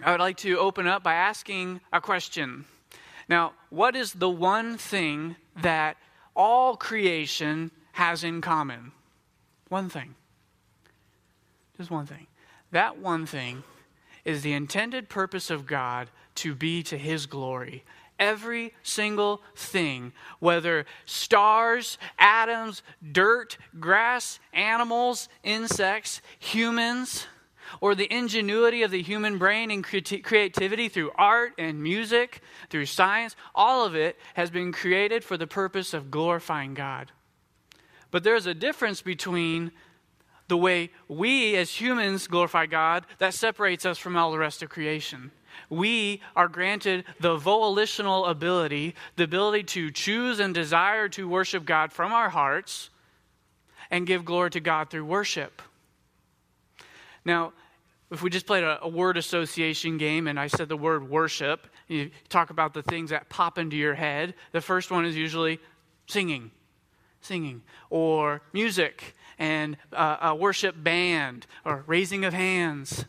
I would like to open up by asking a question. Now, what is the one thing that all creation has in common? One thing. Just one thing. That one thing is the intended purpose of God to be to His glory. Every single thing, whether stars, atoms, dirt, grass, animals, insects, humans, or the ingenuity of the human brain and creativity through art and music, through science, all of it has been created for the purpose of glorifying God. But there's a difference between the way we as humans glorify God that separates us from all the rest of creation. We are granted the volitional ability, the ability to choose and desire to worship God from our hearts and give glory to God through worship. Now, if we just played a word association game and I said the word worship, you talk about the things that pop into your head. The first one is usually singing, or music, and a worship band, or raising of hands.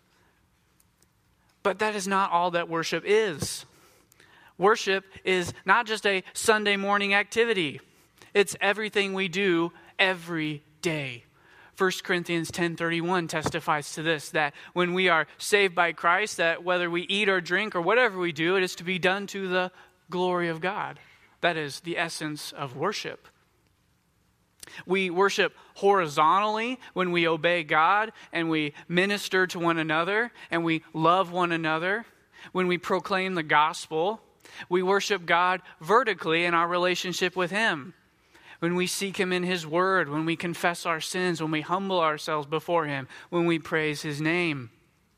But that is not all that worship is. Worship is not just a Sunday morning activity. It's everything we do every day. 1 Corinthians 10:31 testifies to this, that when we are saved by Christ, that whether we eat or drink or whatever we do, it is to be done to the glory of God. That is the essence of worship. We worship horizontally when we obey God and we minister to one another and we love one another. When we proclaim the gospel, we worship God vertically in our relationship with Him. When we seek Him in His word, when we confess our sins, when we humble ourselves before Him, when we praise His name.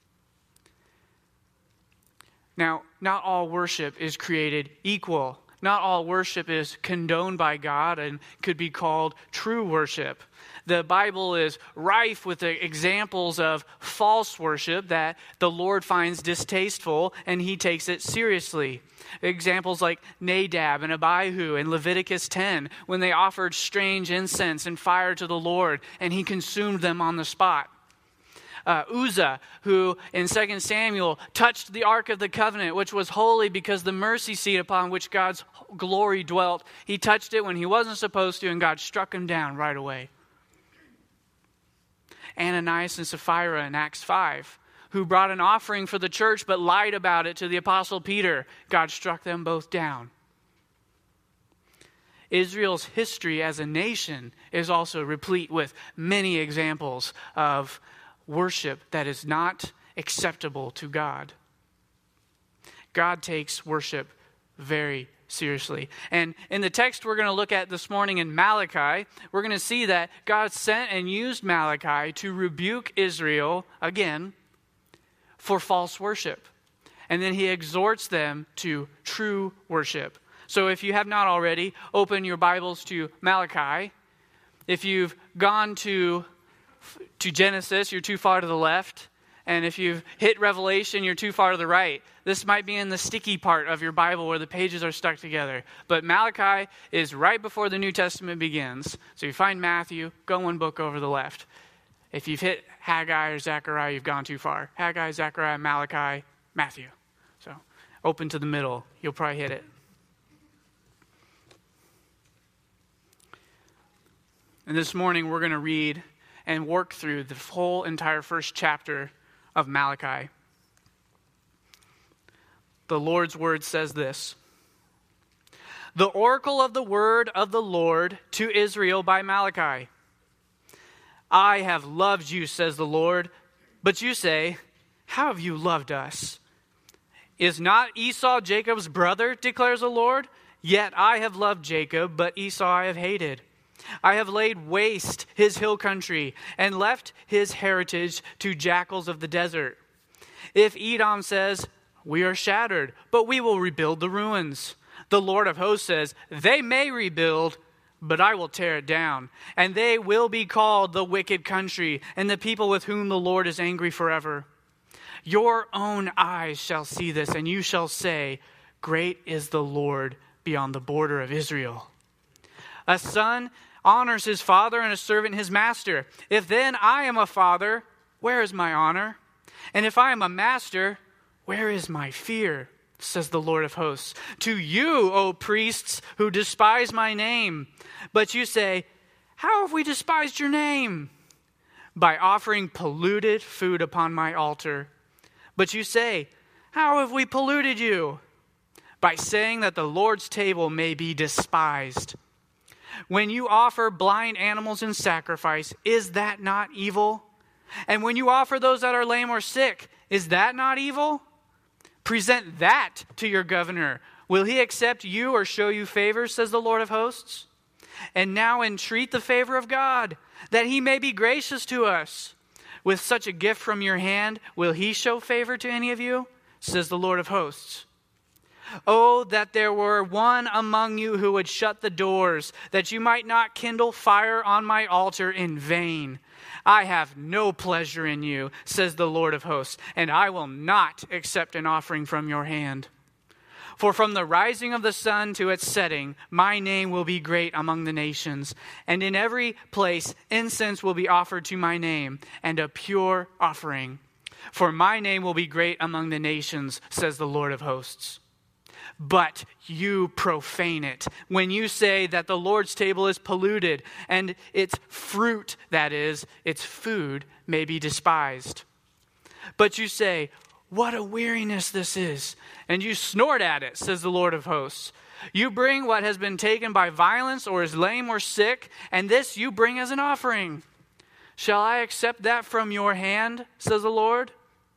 Now, not all worship is created equal. Not all worship is condoned by God and could be called true worship. The Bible is rife with the examples of false worship that the Lord finds distasteful and He takes it seriously. Examples like Nadab and Abihu in Leviticus 10, when they offered strange incense and fire to the Lord and He consumed them on the spot. Uzzah, who in 2 Samuel touched the Ark of the Covenant, which was holy because the mercy seat upon which God's glory dwelt. He touched it when he wasn't supposed to, and God struck him down right away. Ananias and Sapphira in Acts 5, who brought an offering for the church but lied about it to the Apostle Peter. God struck them both down. Israel's history as a nation is also replete with many examples of worship that is not acceptable to God. God takes worship very seriously. And in the text we're going to look at this morning in Malachi, we're going to see that God sent and used Malachi to rebuke Israel again for false worship. And then He exhorts them to true worship. So if you have not already, open your Bibles to Malachi. If you've gone to Genesis, you're too far to the left. And if you've hit Revelation, you're too far to the right. This might be in the sticky part of your Bible where the pages are stuck together. But Malachi is right before the New Testament begins. So you find Matthew, go one book over the left. If you've hit Haggai or Zechariah, you've gone too far. Haggai, Zechariah, Malachi, Matthew. So open to the middle. You'll probably hit it. And this morning we're going to read and work through the whole entire first chapter of Malachi. The Lord's word says this: "The oracle of the word of the Lord to Israel by Malachi. I have loved you, says the Lord, but you say, how have you loved us? Is not Esau Jacob's brother, declares the Lord? Yet I have loved Jacob, but Esau I have hated. I have laid waste his hill country and left his heritage to jackals of the desert. If Edom says, we are shattered, but we will rebuild the ruins. The Lord of hosts says, they may rebuild, but I will tear it down. And they will be called the wicked country and the people with whom the Lord is angry forever. Your own eyes shall see this, and you shall say, great is the Lord beyond the border of Israel. A son honors his father and a servant his master. If then I am a father, where is my honor? And if I am a master, Where is my fear? Says the Lord of hosts. To you, O priests, who despise my name. But you say, how have we despised your name? By offering polluted food upon my altar. But you say, how have we polluted you? By saying that the Lord's table may be despised. When you offer blind animals in sacrifice, is that not evil? And when you offer those that are lame or sick, is that not evil? Present that to your governor. Will he accept you or show you favor, says the Lord of hosts? And now entreat the favor of God, that he may be gracious to us. With such a gift from your hand, will he show favor to any of you, says the Lord of hosts? Oh, that there were one among you who would shut the doors, that you might not kindle fire on my altar in vain. I have no pleasure in you, says the Lord of hosts, and I will not accept an offering from your hand. For from the rising of the sun to its setting, my name will be great among the nations, and in every place incense will be offered to my name, and a pure offering. For my name will be great among the nations, says the Lord of hosts. But you profane it when you say that the Lord's table is polluted and its fruit, that is, its food, may be despised. But you say, what a weariness this is, and you snort at it, says the Lord of hosts. You bring what has been taken by violence or is lame or sick, and this you bring as an offering. Shall I accept that from your hand, says the Lord?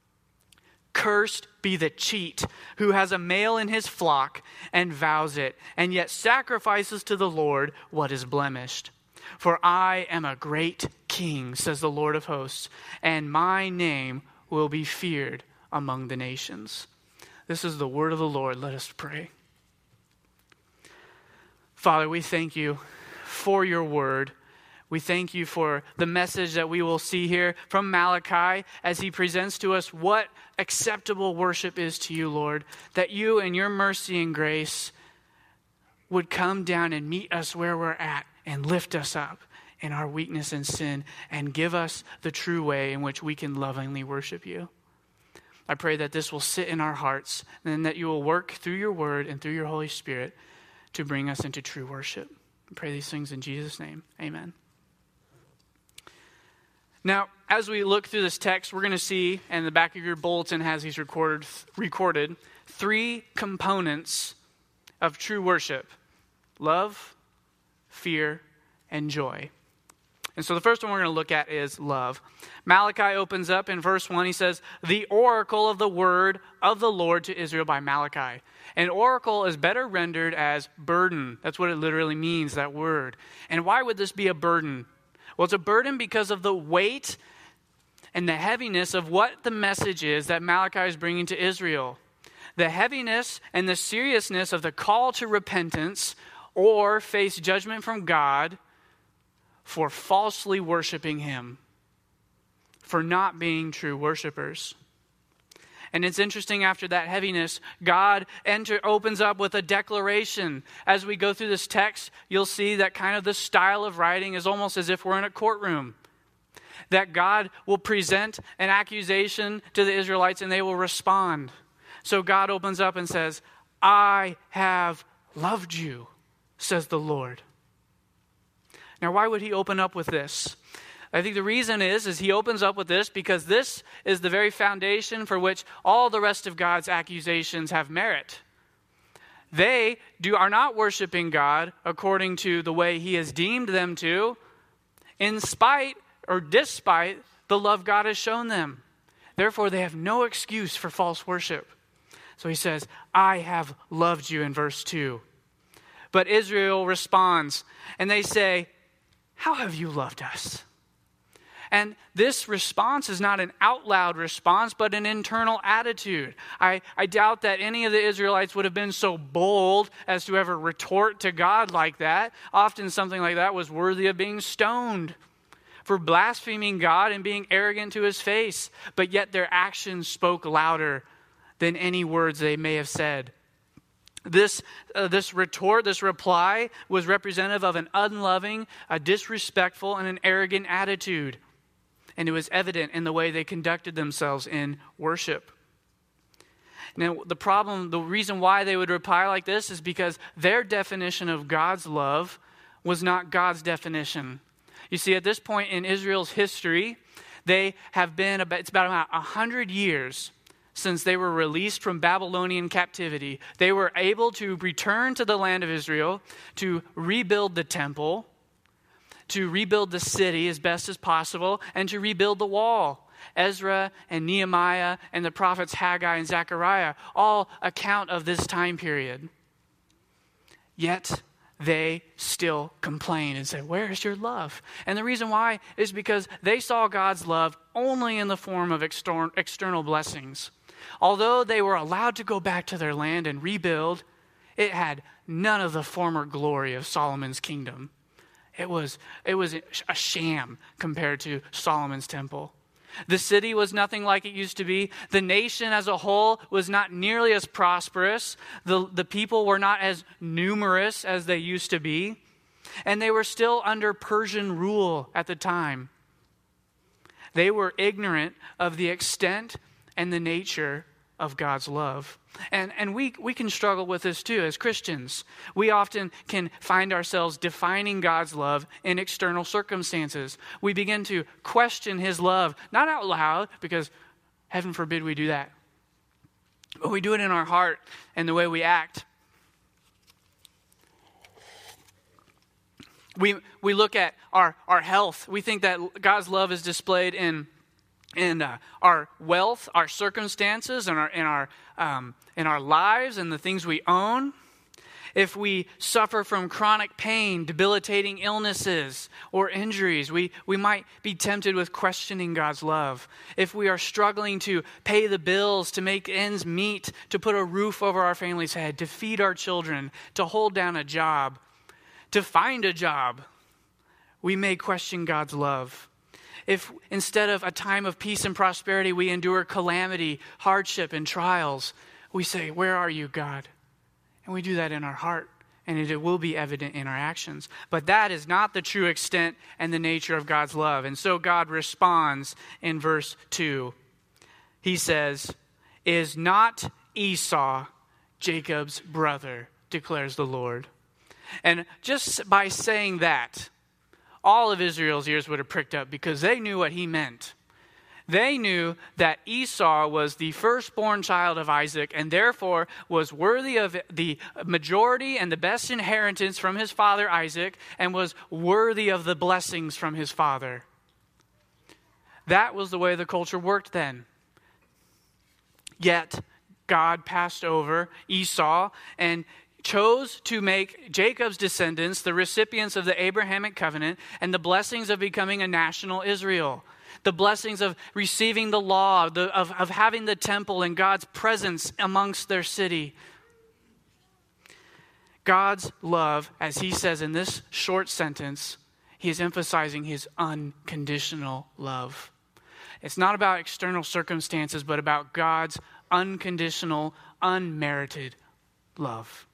Cursed be the cheat who has a male in his flock and vows it, and yet sacrifices to the Lord what is blemished. For I am a great king, says the Lord of hosts, and my name will be feared among the nations. This is the word of the Lord. Let us pray. Father, we thank you for your word. We thank you for the message that we will see here from Malachi as he presents to us what acceptable worship is to you, Lord. That you in your mercy and grace would come down and meet us where we're at and lift us up in our weakness and sin and give us the true way in which we can lovingly worship you. I pray that this will sit in our hearts and that you will work through your word and through your Holy Spirit to bring us into true worship. I pray these things in Jesus' name. Amen. Now, as we look through this text, we're going to see, and the back of your bulletin has these recorded three components of true worship: love, fear, and joy. And so the first one we're going to look at is love. Malachi opens up in verse 1. He says, the oracle of the word of the Lord to Israel by Malachi. And oracle is better rendered as burden. That's what it literally means, that word. And why would this be a burden? Well, it's a burden because of the weight and the heaviness of what the message is that Malachi is bringing to Israel. The heaviness and the seriousness of the call to repentance or face judgment from God for falsely worshiping him, for not being true worshipers. And it's interesting, after that heaviness, God opens up with a declaration. As we go through this text, you'll see that kind of the style of writing is almost as if we're in a courtroom. That God will present an accusation to the Israelites and they will respond. So God opens up and says, I have loved you, says the Lord. Now, why would he open up with this? I think the reason is he opens up with this because this is the very foundation for which all the rest of God's accusations have merit. They are not worshiping God according to the way he has deemed them to, in spite or despite the love God has shown them. Therefore, they have no excuse for false worship. So he says, I have loved you in verse 2. But Israel responds, and they say, how have you loved us? And this response is not an out loud response, but an internal attitude. I doubt that any of the Israelites would have been so bold as to ever retort to God like that. Often something like that was worthy of being stoned for blaspheming God and being arrogant to his face. But yet their actions spoke louder than any words they may have said. This reply was representative of an unloving, a disrespectful, and an arrogant attitude. And it was evident in the way they conducted themselves in worship. Now, the reason why they would reply like this is because their definition of God's love was not God's definition. You see, at this point in Israel's history, it's about 100 years since they were released from Babylonian captivity. They were able to return to the land of Israel, to rebuild the temple, to rebuild the city as best as possible, and to rebuild the wall. Ezra and Nehemiah and the prophets Haggai and Zechariah all account of this time period. Yet they still complain and say, "Where is your love?" And the reason why is because they saw God's love only in the form of external blessings. Although they were allowed to go back to their land and rebuild, it had none of the former glory of Solomon's kingdom. It was a sham compared to Solomon's temple. The city was nothing like it used to be. The nation as a whole was not nearly as prosperous. The people were not as numerous as they used to be. And they were still under Persian rule at the time. They were ignorant of the extent and the nature of God's love. And we can struggle with this too as Christians. We often can find ourselves defining God's love in external circumstances. We begin to question his love, not out loud, because heaven forbid we do that. But we do it in our heart and the way we act. We look at our health. We think that God's love is displayed in our wealth, our circumstances, and in our lives and the things we own. If we suffer from chronic pain, debilitating illnesses, or injuries, we might be tempted with questioning God's love. If we are struggling to pay the bills, to make ends meet, to put a roof over our family's head, to feed our children, to hold down a job, to find a job, we may question God's love. If instead of a time of peace and prosperity, we endure calamity, hardship, and trials, we say, "Where are you, God?" And we do that in our heart, and it will be evident in our actions. But that is not the true extent and the nature of God's love. And so God responds in verse 2. He says, "Is not Esau Jacob's brother, declares the Lord." And just by saying that, all of Israel's ears would have pricked up because they knew what he meant. They knew that Esau was the firstborn child of Isaac and therefore was worthy of the majority and the best inheritance from his father Isaac and was worthy of the blessings from his father. That was the way the culture worked then. Yet God passed over Esau and chose to make Jacob's descendants the recipients of the Abrahamic covenant and the blessings of becoming a national Israel. The blessings of receiving the law, of having the temple and God's presence amongst their city. God's love, as he says in this short sentence, he is emphasizing his unconditional love. It's not about external circumstances, but about God's unconditional, unmerited love.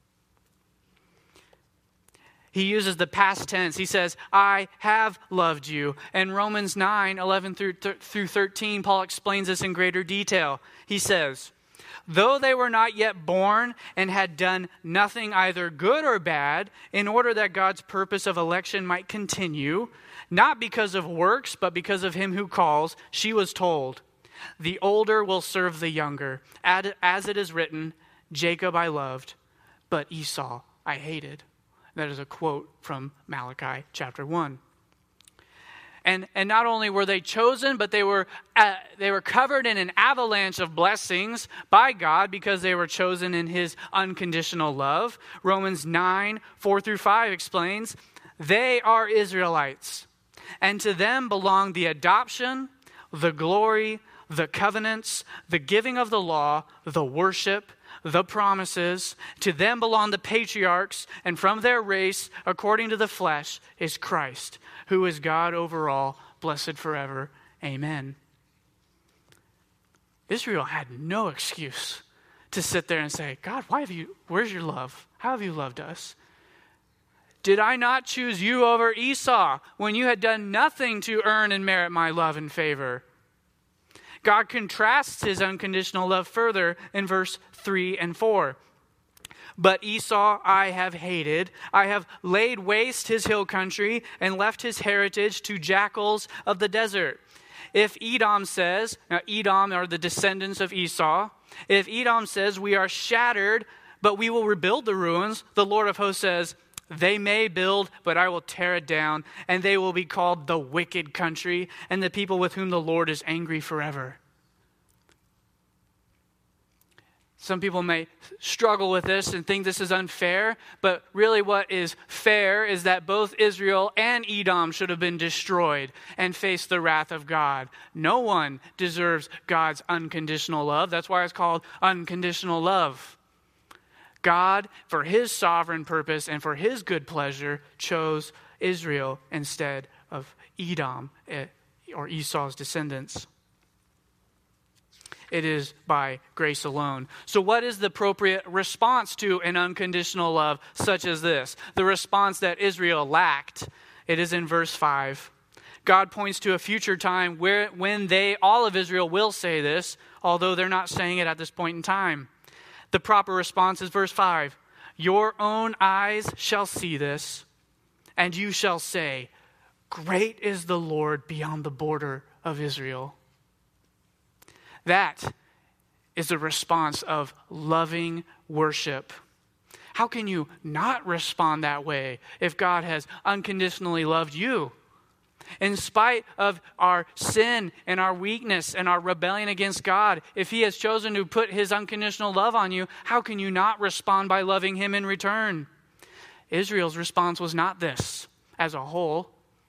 He uses the past tense. He says, "I have loved you." And Romans 9, 11 through 13, Paul explains this in greater detail. He says, "Though they were not yet born and had done nothing either good or bad, in order that God's purpose of election might continue, not because of works, but because of him who calls, she was told, 'The older will serve the younger.' As it is written, 'Jacob I loved, but Esau I hated.'" That is a quote from Malachi chapter 1. And not only were they chosen, but they were covered in an avalanche of blessings by God because they were chosen in his unconditional love. Romans 9, 4 through 5 explains, "They are Israelites, and to them belong the adoption, the glory, the covenants, the giving of the law, the worship, the promises. To them belong the patriarchs, and from their race, according to the flesh, is Christ, who is God over all, blessed forever. Amen." Israel had no excuse to sit there and say, "God, where's your love? How have you loved us? Did I not choose you over Esau when you had done nothing to earn and merit my love and favor?" God contrasts his unconditional love further in verse 3 and 4. But Esau I have hated. I have laid waste his hill country and left his heritage to jackals of the desert. If Edom says, now Edom are the descendants of Esau. If Edom says, we are shattered, but we will rebuild the ruins, the Lord of hosts says, they may build, but I will tear it down, and they will be called the wicked country, and the people with whom the Lord is angry forever. Some people may struggle with this and think this is unfair, but really what is fair is that both Israel and Edom should have been destroyed and face the wrath of God. No one deserves God's unconditional love. That's why it's called unconditional love. God, for his sovereign purpose and for his good pleasure, chose Israel instead of Edom or Esau's descendants. It is by grace alone. So what is the appropriate response to an unconditional love such as this? The response that Israel lacked. It is in verse 5. God points to a future time when all of Israel will say this, although they're not saying it at this point in time. The proper response is verse 5. Your own eyes shall see this, and you shall say, great is the Lord beyond the border of Israel. That is a response of loving worship. How can you not respond that way if God has unconditionally loved you? In spite of our sin and our weakness and our rebellion against God, if he has chosen to put his unconditional love on you, how can you not respond by loving him in return? Israel's response was not this as a whole.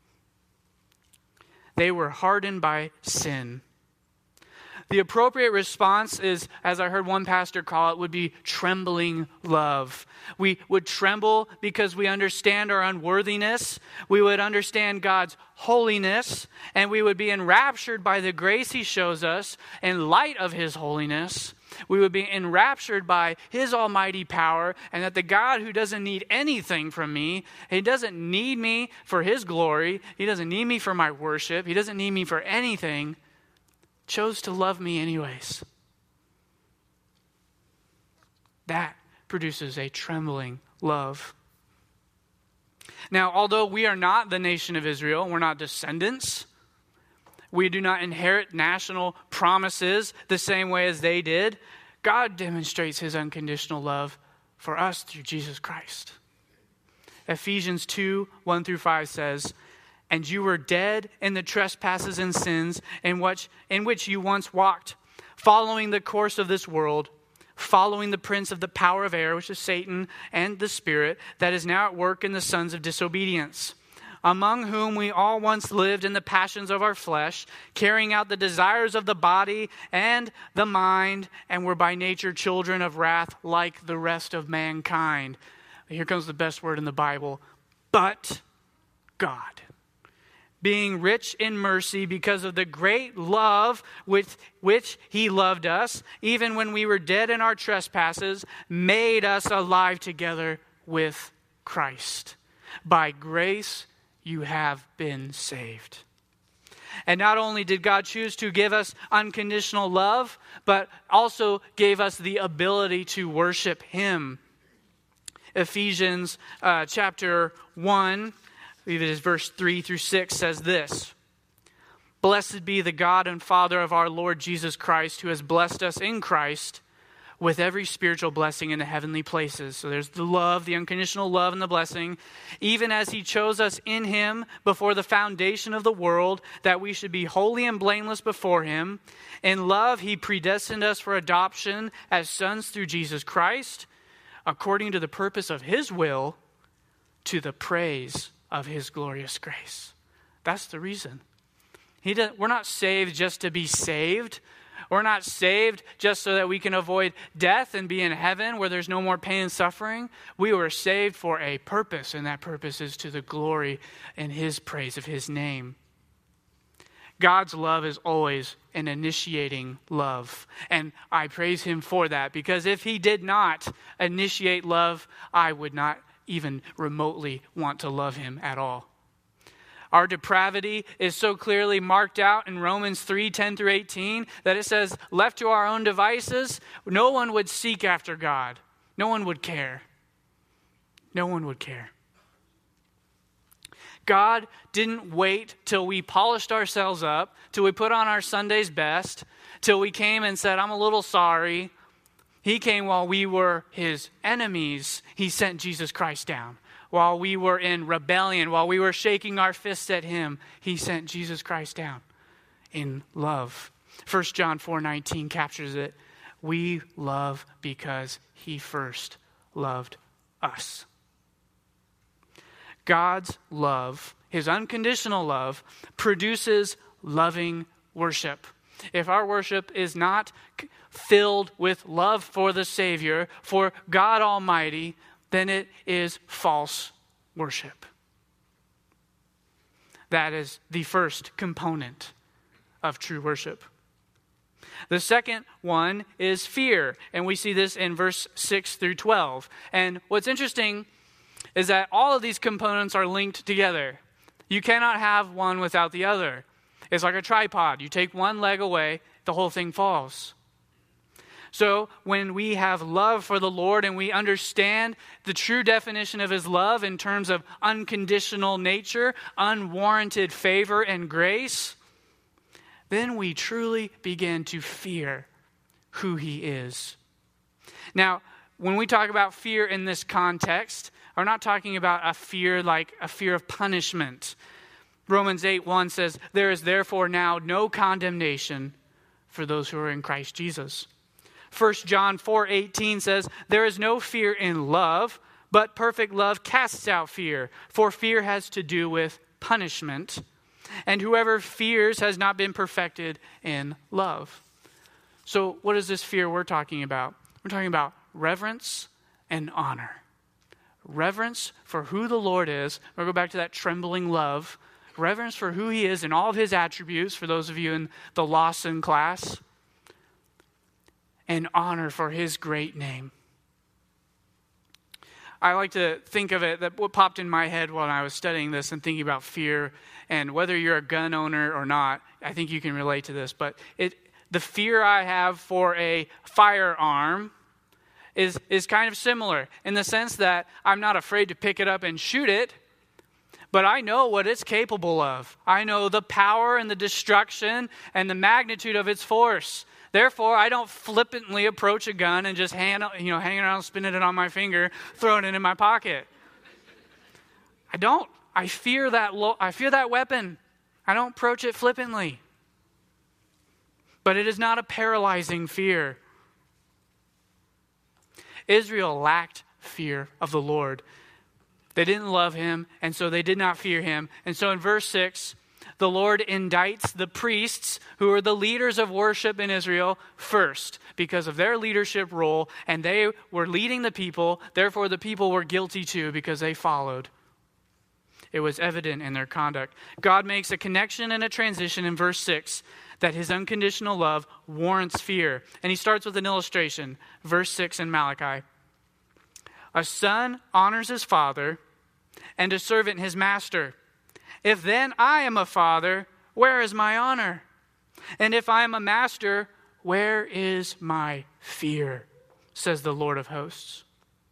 They were hardened by sin. The appropriate response is, as I heard one pastor call it, would be trembling love. We would tremble because we understand our unworthiness. We would understand God's holiness, and we would be enraptured by the grace he shows us in light of his holiness. We would be enraptured by his almighty power, and that the God who doesn't need anything from me, he doesn't need me for his glory, he doesn't need me for my worship, he doesn't need me for anything, chose to love me anyways. That produces a trembling love. Now, although we are not the nation of Israel, we're not descendants, we do not inherit national promises the same way as they did, God demonstrates his unconditional love for us through Jesus Christ. Ephesians 2, 1-5 says, and you were dead in the trespasses and sins in which you once walked, following the course of this world, following the prince of the power of air, which is Satan, and the spirit that is now at work in the sons of disobedience, among whom we all once lived in the passions of our flesh, carrying out the desires of the body and the mind, and were by nature children of wrath like the rest of mankind. Here comes the best word in the Bible. But God, being rich in mercy because of the great love with which he loved us, even when we were dead in our trespasses, made us alive together with Christ. By grace you have been saved. And not only did God choose to give us unconditional love, but also gave us the ability to worship him. Ephesians chapter 1, I believe it is verse 3-6 says this. Blessed be the God and Father of our Lord Jesus Christ, who has blessed us in Christ with every spiritual blessing in the heavenly places. So there's the love, the unconditional love and the blessing. Even as he chose us in him before the foundation of the world, that we should be holy and blameless before him. In love, he predestined us for adoption as sons through Jesus Christ, according to the purpose of his will, to the praise of his glorious grace. That's the reason. We're not saved just to be saved. We're not saved just so that we can avoid death and be in heaven where there's no more pain and suffering. We were saved for a purpose, and that purpose is to the glory and his praise of his name. God's love is always an initiating love, and I praise him for that, because if he did not initiate love, I would not even remotely want to love him at all. Our depravity is so clearly marked out in Romans 3:10-18 that it says, left to our own devices, no one would seek after God. No one would care. No one would care. God didn't wait till we polished ourselves up, till we put on our Sunday's best, till we came and said, I'm a little sorry. He came while we were his enemies. He sent Jesus Christ down. While we were in rebellion, while we were shaking our fists at him, he sent Jesus Christ down in love. 1 John 4:19 captures it. We love because he first loved us. God's love, his unconditional love, produces loving worship. If our worship is not filled with love for the Savior, for God Almighty, then it is false worship. That is the first component of true worship. The second one is fear, and we see this in verse 6-12. And what's interesting is that all of these components are linked together. You cannot have one without the other. It's like a tripod. You take one leg away, the whole thing falls. So when we have love for the Lord and we understand the true definition of his love in terms of unconditional nature, unwarranted favor and grace, then we truly begin to fear who he is. Now, when we talk about fear in this context, we're not talking about a fear like a fear of punishment. Romans 8:1 says, there is therefore now no condemnation for those who are in Christ Jesus. 1 John 4:18 says, there is no fear in love, but perfect love casts out fear, for fear has to do with punishment, and whoever fears has not been perfected in love. So what is this fear we're talking about? We're talking about reverence and honor. Reverence for who the Lord is. We'll go back to that trembling love. Reverence for who he is and all of his attributes, for those of you in the Lawson class. And honor for his great name. I like to think of it, that what popped in my head when I was studying this and thinking about fear, and whether you're a gun owner or not, I think you can relate to this, but the fear I have for a firearm is kind of similar in the sense that I'm not afraid to pick it up and shoot it, but I know what it's capable of. I know the power and the destruction and the magnitude of its force. Therefore, I don't flippantly approach a gun and just hang around, spinning it on my finger, throwing it in my pocket. I don't. I fear that weapon. I don't approach it flippantly. But it is not a paralyzing fear. Israel lacked fear of the Lord. They didn't love him, and so they did not fear him. And so in verse 6, the Lord indicts the priests, who are the leaders of worship in Israel, first, because of their leadership role, and they were leading the people. Therefore, the people were guilty too, because they followed. It was evident in their conduct. God makes a connection and a transition in verse 6 that his unconditional love warrants fear. And he starts with an illustration, verse 6 in Malachi. A son honors his father, and a servant his master. If then I am a father, where is my honor? And if I am a master, where is my fear? Says the Lord of hosts.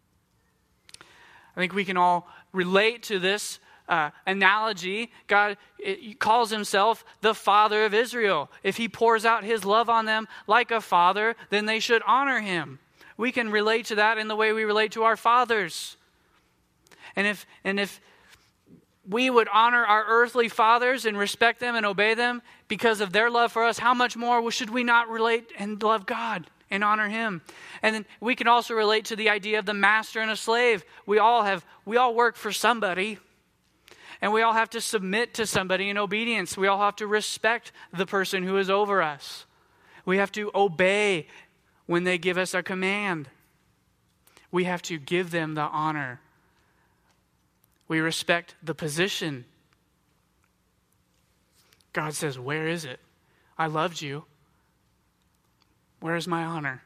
I think we can all relate to this analogy. God calls himself the Father of Israel. If he pours out his love on them like a father, then they should honor him. We can relate to that in the way we relate to our fathers. And if we would honor our earthly fathers and respect them and obey them because of their love for us, how much more should we not relate and love God and honor him? And then we can also relate to the idea of the master and a slave. We all work for somebody, and we all have to submit to somebody in obedience. We all have to respect the person who is over us. We have to obey when they give us a command. We have to give them the honor. We respect the position. God says, where is it? I loved you. Where is my honor?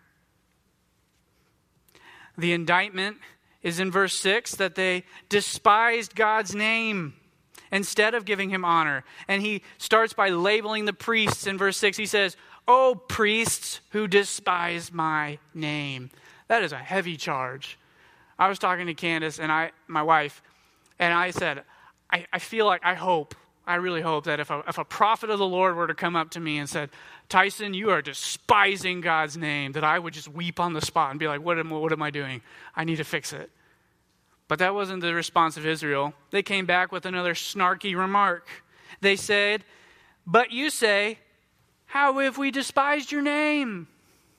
The indictment is in verse 6 that they despised God's name. instead of giving him honor. And he starts by labeling the priests in verse 6. He says, "O priests who despise my name." That is a heavy charge. I was talking to Candace and my wife, and I said, I feel like, I really hope that if a prophet of the Lord were to come up to me and said, "Tyson, you are despising God's name," that I would just weep on the spot and be like, what am I doing? I need to fix it. But that wasn't the response of Israel. They came back with another snarky remark. They said, "But you say, how have we despised your name?"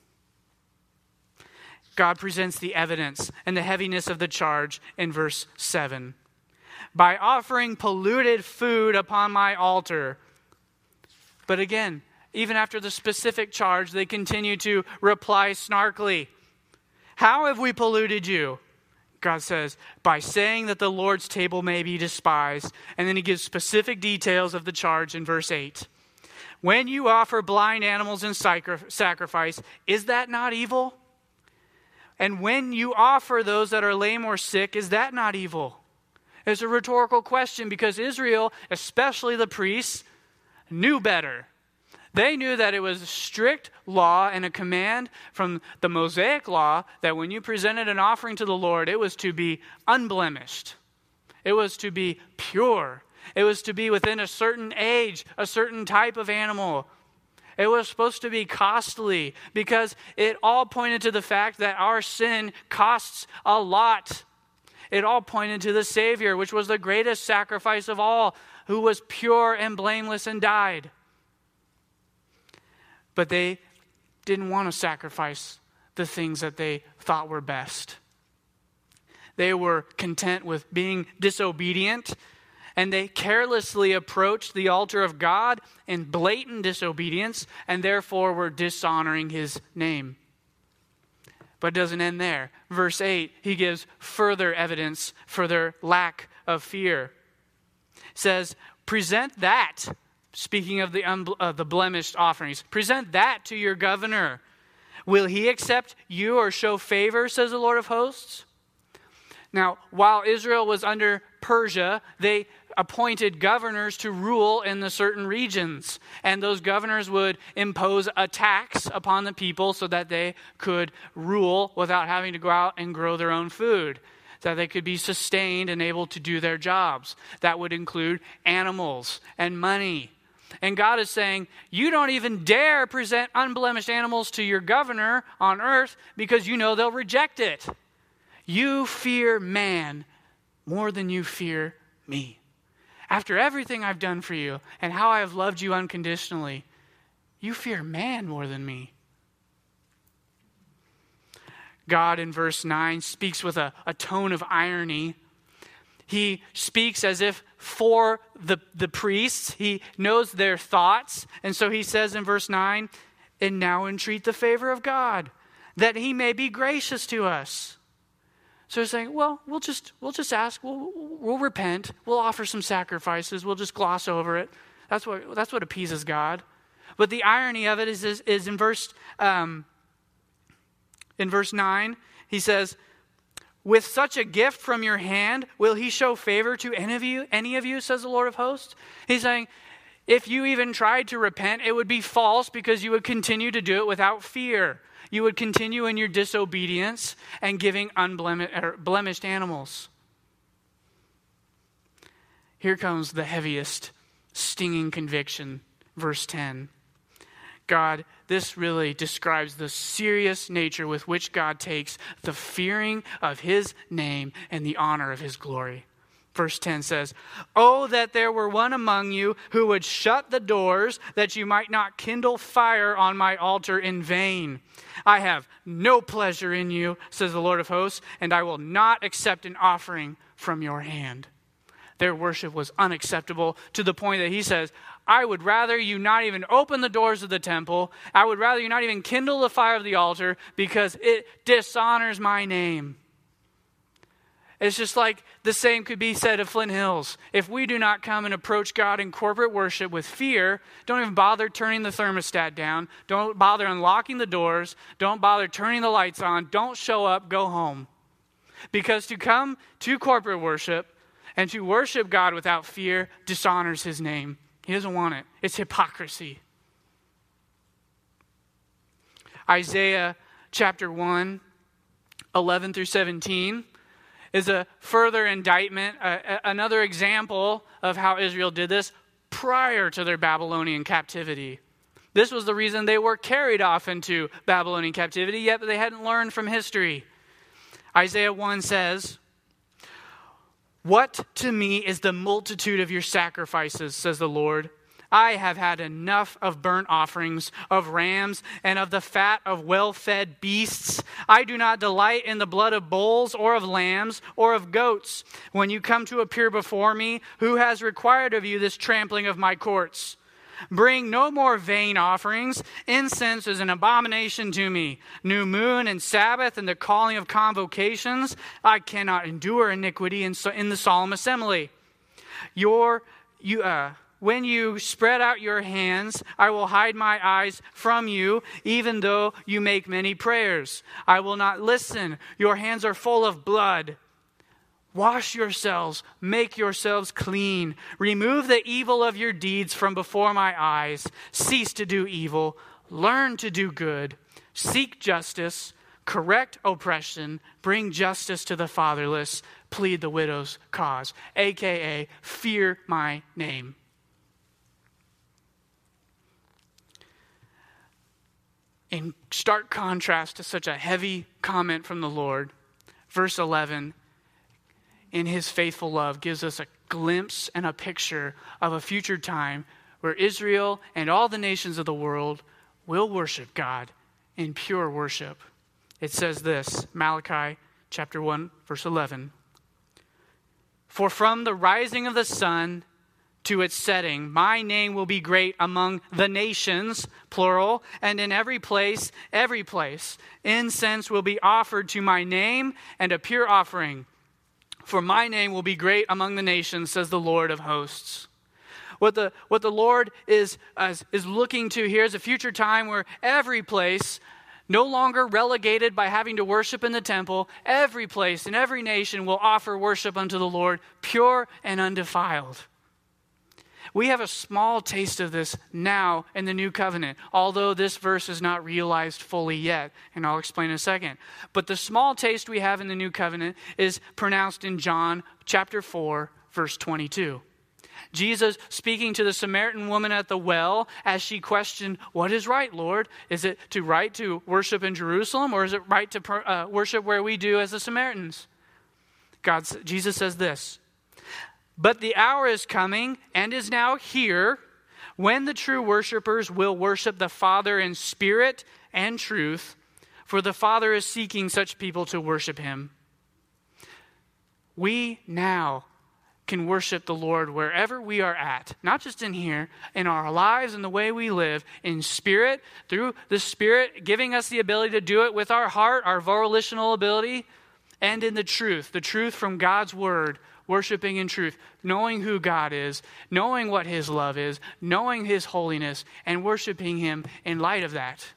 God presents the evidence and the heaviness of the charge in verse 7. "By offering polluted food upon my altar." But again, even after the specific charge, they continue to reply snarkily. "How have we polluted you?" God says, "By saying that the Lord's table may be despised." And then he gives specific details of the charge in verse 8. "When you offer blind animals in sacrifice, is that not evil? And when you offer those that are lame or sick, is that not evil?" It's a rhetorical question because Israel, especially the priests, knew better. They knew that it was a strict law and a command from the Mosaic law that when you presented an offering to the Lord, it was to be unblemished. It was to be pure. It was to be within a certain age, a certain type of animal. It was supposed to be costly because it all pointed to the fact that our sin costs a lot. It all pointed to the Savior, which was the greatest sacrifice of all, who was pure and blameless and died. But they didn't want to sacrifice the things that they thought were best. They were content with being disobedient, and they carelessly approached the altar of God in blatant disobedience, and therefore were dishonoring his name. But it doesn't end there. Verse 8, he gives further evidence for their lack of fear. It says, "Present that," speaking of the blemished offerings, "present that to your governor. Will he accept you or show favor, says the Lord of hosts?" Now, while Israel was under Persia, they appointed governors to rule in the certain regions. And those governors would impose a tax upon the people so that they could rule without having to go out and grow their own food, so that they could be sustained and able to do their jobs. That would include animals and money. And God is saying, you don't even dare present unblemished animals to your governor on earth because you know they'll reject it. You fear man more than you fear me. After everything I've done for you and how I have loved you unconditionally, you fear man more than me. God in verse 9 speaks with a tone of irony. He speaks as if for the priests. He knows their thoughts. And so he says in verse 9, "And now entreat the favor of God, that he may be gracious to us." So he's saying, well, we'll just ask, we'll repent, we'll offer some sacrifices, we'll just gloss over it. That's what appeases God. But the irony of it is in verse 9, he says, "With such a gift from your hand, will he show favor to any of you, says the Lord of hosts?" He's saying, if you even tried to repent, it would be false because you would continue to do it without fear. You would continue in your disobedience and giving blemished animals. Here comes the heaviest, stinging conviction. Verse 10. God, this really describes the serious nature with which God takes the fearing of his name and the honor of his glory. Verse 10 says, "Oh, that there were one among you who would shut the doors, that you might not kindle fire on my altar in vain. I have no pleasure in you, says the Lord of hosts, and I will not accept an offering from your hand." Their worship was unacceptable to the point that he says, I would rather you not even open the doors of the temple. I would rather you not even kindle the fire of the altar because it dishonors my name. It's just like the same could be said of Flint Hills. If we do not come and approach God in corporate worship with fear, don't even bother turning the thermostat down, don't bother unlocking the doors, don't bother turning the lights on, don't show up, go home. Because to come to corporate worship And to worship God without fear dishonors his name. He doesn't want it. It's hypocrisy. Isaiah chapter 1, 11 through 17 is a further indictment, another example of how Israel did this prior to their Babylonian captivity. This was the reason they were carried off into Babylonian captivity, yet they hadn't learned from history. Isaiah 1 says, "What to me is the multitude of your sacrifices, says the Lord. I have had enough of burnt offerings, of rams, and of the fat of well-fed beasts. I do not delight in the blood of bulls or of lambs or of goats. When you come to appear before me, who has required of you this trampling of my courts? Bring no more vain offerings. Incense is an abomination to me. New moon and Sabbath and the calling of convocations. I cannot endure iniquity in the solemn assembly. When you spread out your hands, I will hide my eyes from you, even though you make many prayers. I will not listen. Your hands are full of blood. Wash yourselves, make yourselves clean. Remove the evil of your deeds from before my eyes. Cease to do evil. Learn to do good. Seek justice. Correct oppression. Bring justice to the fatherless. Plead the widow's cause." AKA, fear my name. In stark contrast to such a heavy comment from the Lord, verse 11, in his faithful love, gives us a glimpse and a picture of a future time where Israel and all the nations of the world will worship God in pure worship. It says this, Malachi chapter 1, verse 11. "For from the rising of the sun to its setting, my name will be great among the nations," plural, "and in every place, incense will be offered to my name and a pure offering. For my name will be great among the nations, says the Lord of hosts." What the Lord is looking to here is a future time where every place, no longer relegated by having to worship in the temple, every place and every nation will offer worship unto the Lord, pure and undefiled. We have a small taste of this now in the new covenant, although this verse is not realized fully yet, and I'll explain in a second. But the small taste we have in the new covenant is pronounced in John chapter 4, verse 22. Jesus speaking to the Samaritan woman at the well as she questioned, "What is right, Lord? Is it right to worship in Jerusalem, or is it right to worship where we do as the Samaritans?" Jesus says this, "But the hour is coming and is now here when the true worshipers will worship the Father in spirit and truth, for the Father is seeking such people to worship him." We now can worship the Lord wherever we are at, not just in here, in our lives and the way we live, in spirit, through the Spirit giving us the ability to do it with our heart, our volitional ability, and in the truth from God's word, worshiping in truth, knowing who God is, knowing what his love is, knowing his holiness, and worshiping him in light of that.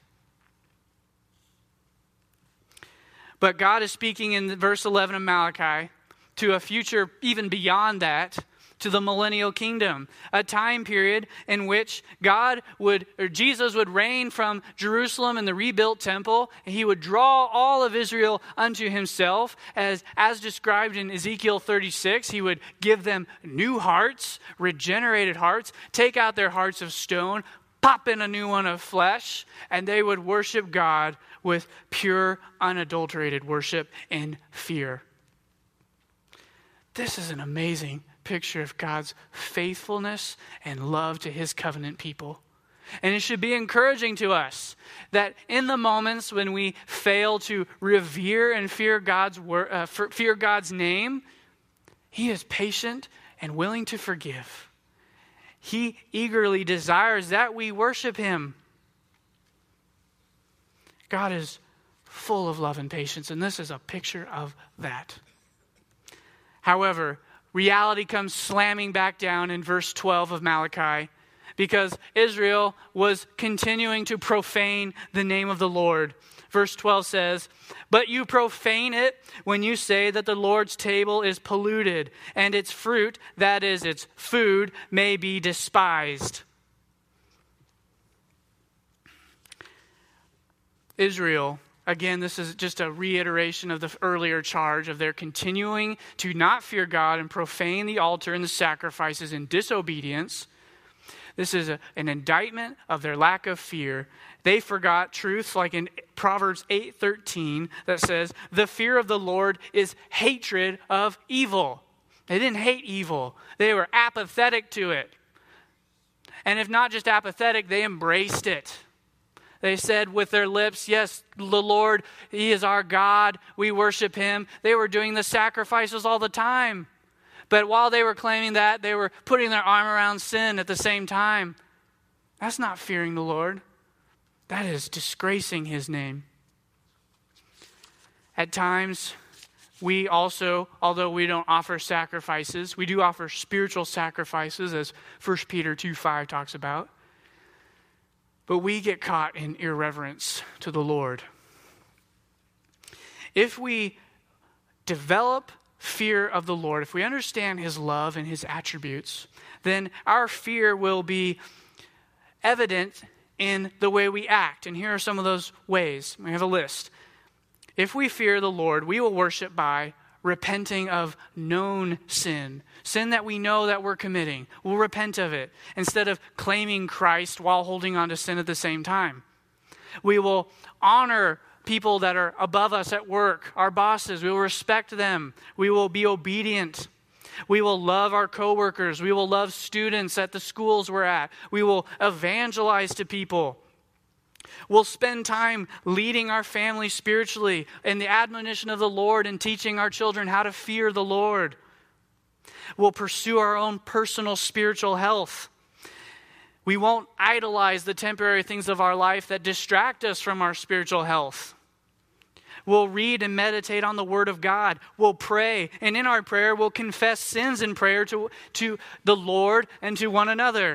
But God is speaking in verse 11 of Malachi to a future even beyond that, to the millennial kingdom, a time period in which Jesus would reign from Jerusalem in the rebuilt temple, and he would draw all of Israel unto himself, as described in Ezekiel 36. He would give them new hearts, regenerated hearts, take out their hearts of stone, pop in a new one of flesh, and they would worship God with pure, unadulterated worship and fear. This is an amazing picture of God's faithfulness and love to his covenant people. And it should be encouraging to us that in the moments when we fail to revere and fear God's name, he is patient and willing to forgive. He eagerly desires that we worship him. God is full of love and patience, and this is a picture of that. However, reality comes slamming back down in verse 12 of Malachi, because Israel was continuing to profane the name of the Lord. Verse 12 says, "But you profane it when you say that the Lord's table is polluted, and its fruit, that is, its food, may be despised." Israel, again, this is just a reiteration of the earlier charge of their continuing to not fear God and profane the altar and the sacrifices in disobedience. This is an indictment of their lack of fear. They forgot truths like in Proverbs 8:13 that says, "The fear of the Lord is hatred of evil." They didn't hate evil. They were apathetic to it. And if not just apathetic, they embraced it. They said with their lips, "Yes, the Lord, He is our God. We worship Him." They were doing the sacrifices all the time. But while they were claiming that, they were putting their arm around sin at the same time. That's not fearing the Lord. That is disgracing His name. At times, we also, although we don't offer sacrifices, we do offer spiritual sacrifices, as 1 Peter 2:5 talks about. But we get caught in irreverence to the Lord. If we develop fear of the Lord, if we understand His love and His attributes, then our fear will be evident in the way we act. And here are some of those ways. We have a list. If we fear the Lord, we will worship by repenting of known sin. Sin that we know that we're committing. We'll repent of it instead of claiming Christ while holding on to sin at the same time. We will honor people that are above us at work, our bosses. We will respect them. We will be obedient. We will love our coworkers. We will love students at the schools we're at. We will evangelize to people. We'll spend time leading our family spiritually in the admonition of the Lord and teaching our children how to fear the Lord. We'll pursue our own personal spiritual health. We won't idolize the temporary things of our life that distract us from our spiritual health. We'll read and meditate on the Word of God. We'll pray. And in our prayer, we'll confess sins in prayer to the Lord and to one another.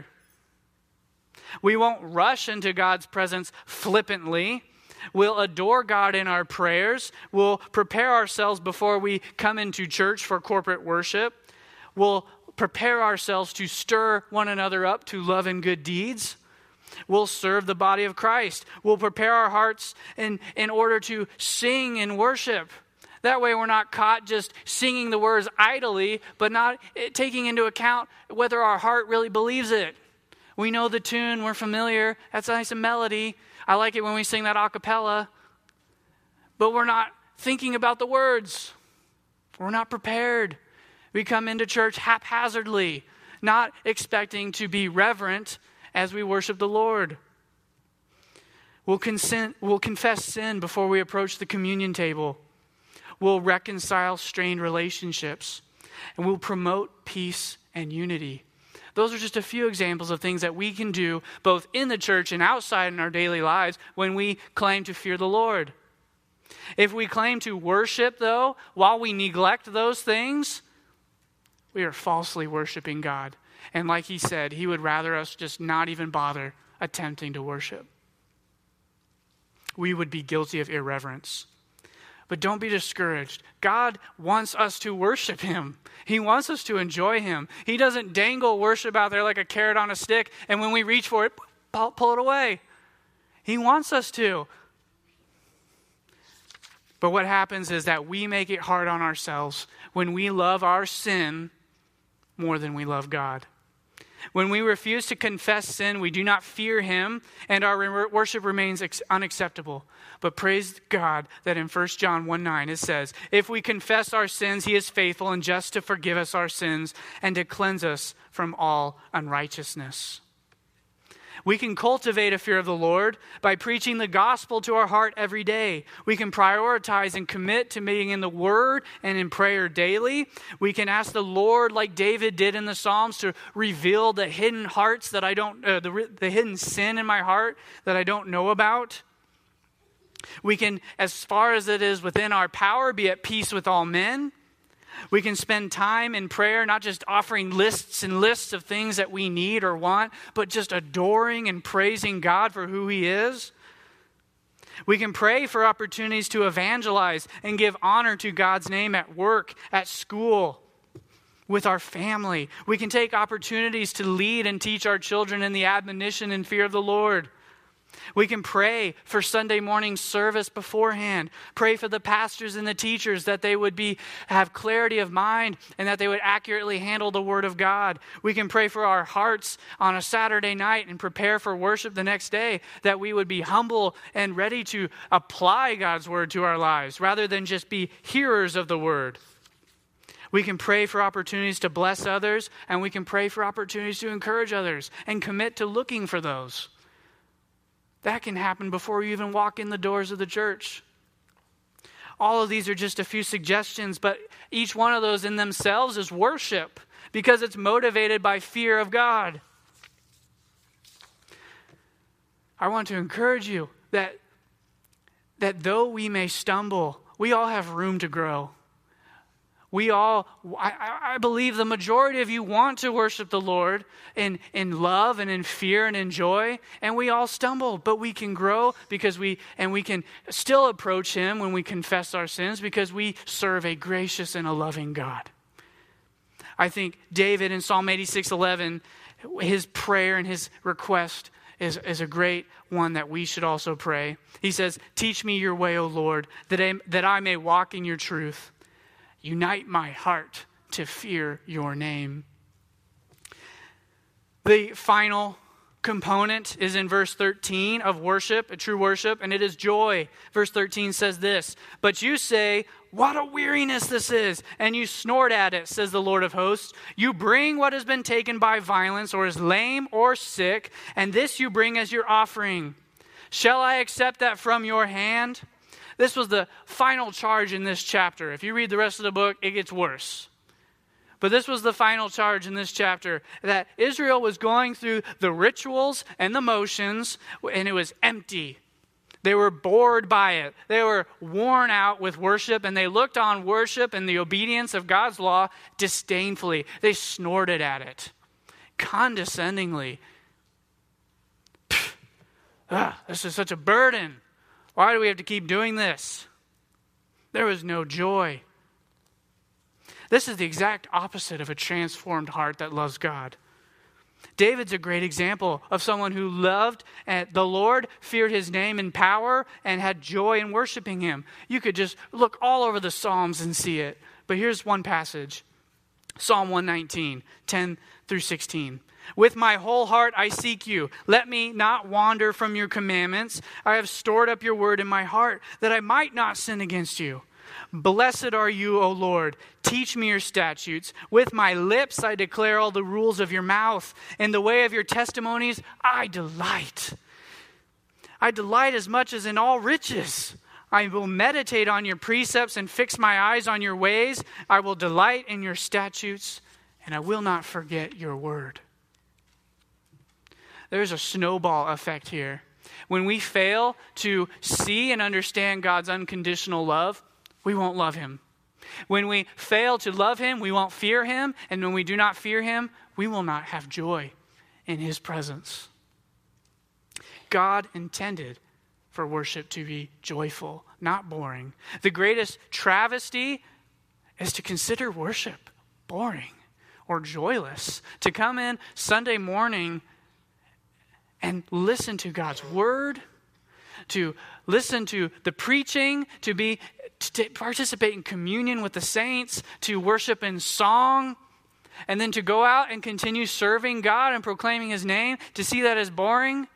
We won't rush into God's presence flippantly. We'll adore God in our prayers. We'll prepare ourselves before we come into church for corporate worship. We'll prepare ourselves to stir one another up to love and good deeds. We'll serve the body of Christ. We'll prepare our hearts in order to sing and worship. That way we're not caught just singing the words idly, but not taking into account whether our heart really believes it. We know the tune, we're familiar, that's a nice melody. I like it when we sing that a cappella. But we're not thinking about the words. We're not prepared. We come into church haphazardly, not expecting to be reverent as we worship the Lord. We'll confess sin before we approach the communion table. We'll reconcile strained relationships. And we'll promote peace and unity. Those are just a few examples of things that we can do both in the church and outside in our daily lives when we claim to fear the Lord. If we claim to worship, though, while we neglect those things, we are falsely worshiping God. And like He said, He would rather us just not even bother attempting to worship. We would be guilty of irreverence. But don't be discouraged. God wants us to worship Him. He wants us to enjoy Him. He doesn't dangle worship out there like a carrot on a stick, and when we reach for it, pull it away. He wants us to. But what happens is that we make it hard on ourselves when we love our sin more than we love God. When we refuse to confess sin, we do not fear Him, and our worship remains unacceptable. But praise God that in 1 John 1:9 it says, "If we confess our sins, He is faithful and just to forgive us our sins and to cleanse us from all unrighteousness." We can cultivate a fear of the Lord by preaching the gospel to our heart every day. We can prioritize and commit to being in the Word and in prayer daily. We can ask the Lord, like David did in the Psalms, to reveal the hidden hearts that I don't, the hidden sin in my heart that I don't know about. We can, as far as it is within our power, be at peace with all men. We can spend time in prayer, not just offering lists and lists of things that we need or want, but just adoring and praising God for who He is. We can pray for opportunities to evangelize and give honor to God's name at work, at school, with our family. We can take opportunities to lead and teach our children in the admonition and fear of the Lord. We can pray for Sunday morning service beforehand. Pray for the pastors and the teachers that they would have clarity of mind and that they would accurately handle the Word of God. We can pray for our hearts on a Saturday night and prepare for worship the next day, that we would be humble and ready to apply God's Word to our lives rather than just be hearers of the Word. We can pray for opportunities to bless others, and we can pray for opportunities to encourage others and commit to looking for those. That can happen before you even walk in the doors of the church. All of these are just a few suggestions, but each one of those in themselves is worship because it's motivated by fear of God. I want to encourage you that though we may stumble, we all have room to grow. I believe the majority of you want to worship the Lord in love and in fear and in joy, and we all stumble, but we can grow because we can still approach Him when we confess our sins because we serve a gracious and a loving God. I think David in Psalm 86:11, his prayer and his request is a great one that we should also pray. He says, "Teach me your way, O Lord, that I may walk in your truth. Unite my heart to fear your name." The final component is in verse 13 of worship, a true worship, and it is joy. Verse 13 says this, "But you say, 'What a weariness this is,' and you snort at it, says the Lord of hosts. You bring what has been taken by violence or is lame or sick, and this you bring as your offering. Shall I accept that from your hand?" This was the final charge in this chapter. If you read the rest of the book, it gets worse. But this was the final charge in this chapter, that Israel was going through the rituals and the motions, and it was empty. They were bored by it. They were worn out with worship, and they looked on worship and the obedience of God's law disdainfully. They snorted at it, condescendingly. This is such a burden. Why do we have to keep doing this? There was no joy. This is the exact opposite of a transformed heart that loves God. David's a great example of someone who loved the Lord, feared His name and power, and had joy in worshiping Him. You could just look all over the Psalms and see it. But here's one passage. Psalm 119, 10 through 16. "With my whole heart I seek you. Let me not wander from your commandments. I have stored up your word in my heart, that I might not sin against you. Blessed are you, O Lord. Teach me your statutes. With my lips I declare all the rules of your mouth. In the way of your testimonies I delight. I delight as much as in all riches. I will meditate on your precepts and fix my eyes on your ways. I will delight in your statutes, and I will not forget your word." There's a snowball effect here. When we fail to see and understand God's unconditional love, we won't love Him. When we fail to love Him, we won't fear Him. And when we do not fear Him, we will not have joy in His presence. God intended for worship to be joyful, not boring. The greatest travesty is to consider worship boring or joyless. To come in Sunday morning and listen to God's word, to listen to the preaching, to participate in communion with the saints, to worship in song, and then to go out and continue serving God and proclaiming His name, to see that as boring.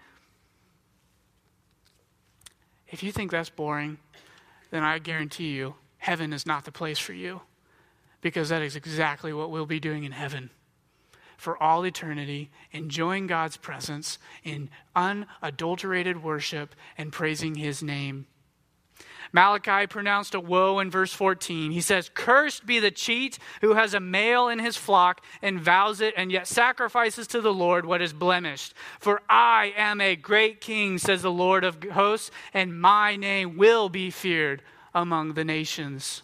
If you think that's boring, then I guarantee you, heaven is not the place for you, because that is exactly what we'll be doing in heaven. For all eternity, enjoying God's presence in unadulterated worship and praising His name. Malachi pronounced a woe in verse 14. He says, "Cursed be the cheat who has a male in his flock and vows it and yet sacrifices to the Lord what is blemished. For I am a great king, says the Lord of hosts, and my name will be feared among the nations."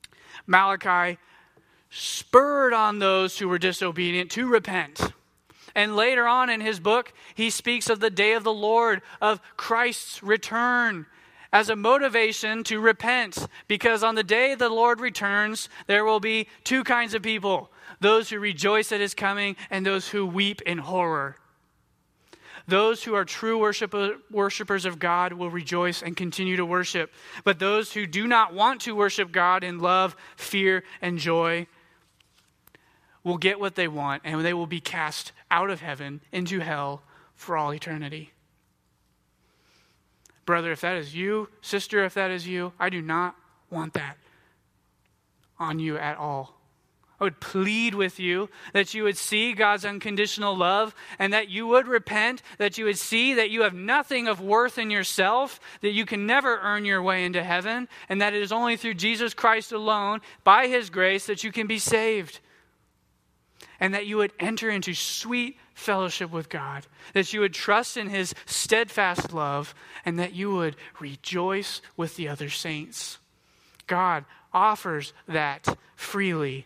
Malachi spurred on those who were disobedient to repent. And later on in his book, he speaks of the day of the Lord, of Christ's return, as a motivation to repent. Because on the day the Lord returns, there will be two kinds of people: those who rejoice at his coming and those who weep in horror. Those who are true worshipers of God will rejoice and continue to worship. But those who do not want to worship God in love, fear, and joy will get what they want, and they will be cast out of heaven into hell for all eternity. Brother, if that is you, sister, if that is you, I do not want that on you at all. I would plead with you that you would see God's unconditional love and that you would repent, that you would see that you have nothing of worth in yourself, that you can never earn your way into heaven, and that it is only through Jesus Christ alone, by his grace, that you can be saved. And that you would enter into sweet fellowship with God, that you would trust in his steadfast love, and that you would rejoice with the other saints. God offers that freely.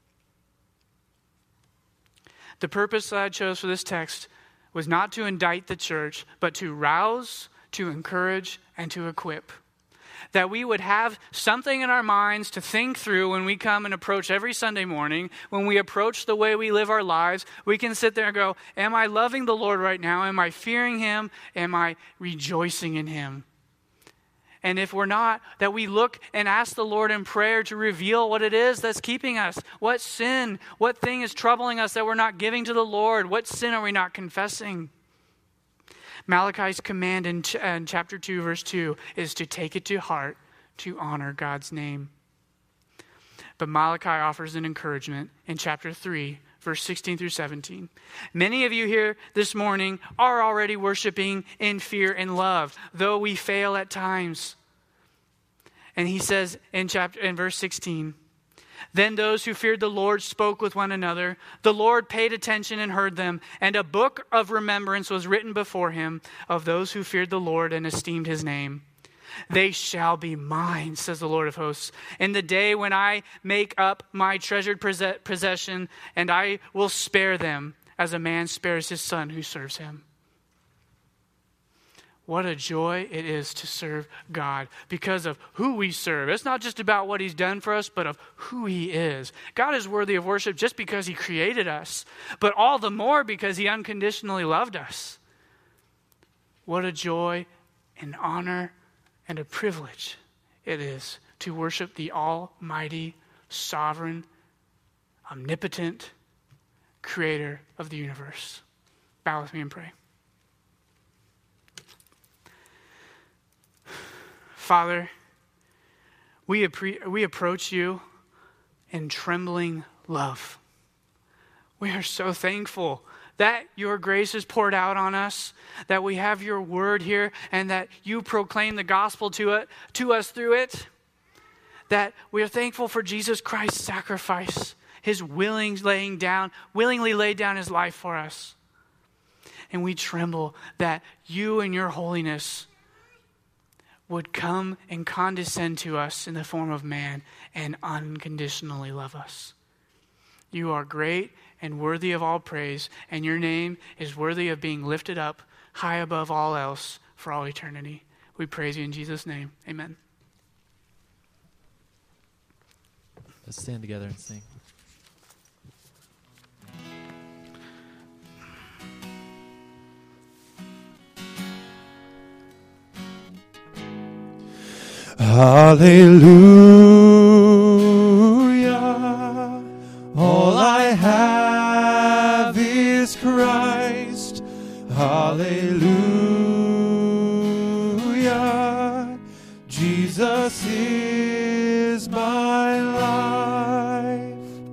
The purpose that I chose for this text was not to indict the church, but to rouse, to encourage, and to equip. That we would have something in our minds to think through when we come and approach every Sunday morning. When we approach the way we live our lives, we can sit there and go, am I loving the Lord right now? Am I fearing him? Am I rejoicing in him? And if we're not, that we look and ask the Lord in prayer to reveal what it is that's keeping us. What sin, what thing is troubling us that we're not giving to the Lord? What sin are we not confessing? Malachi's command in chapter 2, verse 2 is to take it to heart to honor God's name. But Malachi offers an encouragement in chapter 3, verse 16 through 17. Many of you here this morning are already worshiping in fear and love, though we fail at times. And he says in verse 16, then those who feared the Lord spoke with one another. The Lord paid attention and heard them, and a book of remembrance was written before him of those who feared the Lord and esteemed his name. They shall be mine, says the Lord of hosts, in the day when I make up my treasured possession, and I will spare them as a man spares his son who serves him. What a joy it is to serve God because of who we serve. It's not just about what he's done for us, but of who he is. God is worthy of worship just because he created us, but all the more because he unconditionally loved us. What a joy and honor and a privilege it is to worship the almighty, sovereign, omnipotent creator of the universe. Bow with me and pray. Father, we approach you in trembling love. We are so thankful that your grace is poured out on us, that we have your word here, and that you proclaim the gospel to us through it. That we are thankful for Jesus Christ's sacrifice, his willingly laid down his life for us. And we tremble that you and your holiness would come and condescend to us in the form of man and unconditionally love us. You are great and worthy of all praise, and your name is worthy of being lifted up high above all else for all eternity. We praise you in Jesus' name. Amen. Let's stand together and sing. Hallelujah. All I have is Christ. Hallelujah. Jesus is my life.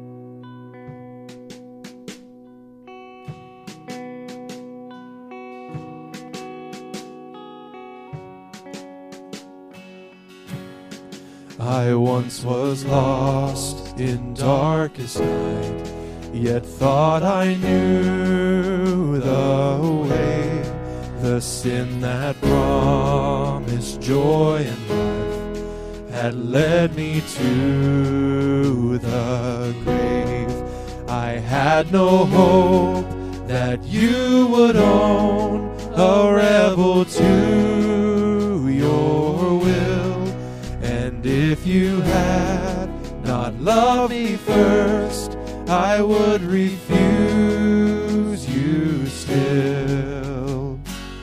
I once was lost in darkest night, yet thought I knew the way. The sin that promised joy and life had led me to the grave. I had no hope, that you would own a rebel to your will. And if you had not loved me first, I would refuse you still.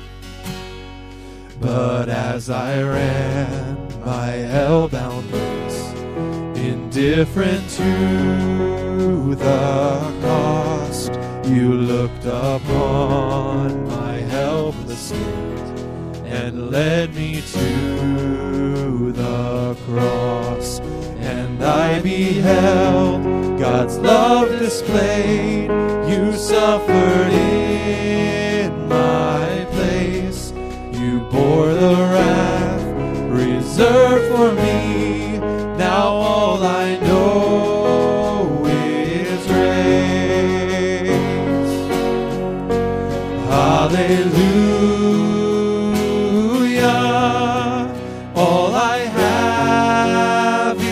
But as I ran my hell-bound race, indifferent to the cost, you looked upon my helpless state and led me to the cross. And I beheld God's love displayed. You suffered in my place. You bore the wrath reserved for me. Now all I know is grace. Hallelujah.